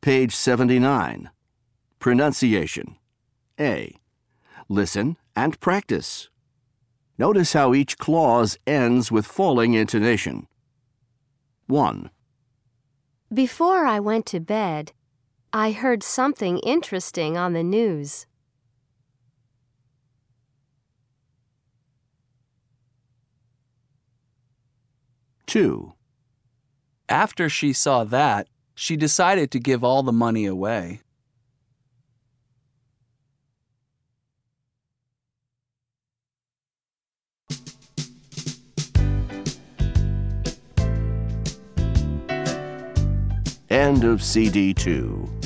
Page 79. Pronunciation. A. Listen and practice. Notice how each clause ends with falling intonation. 1. Before I went to bed, I heard something interesting on the news. 2. After she saw that, she decided to give all the money away. 'End of CD 2.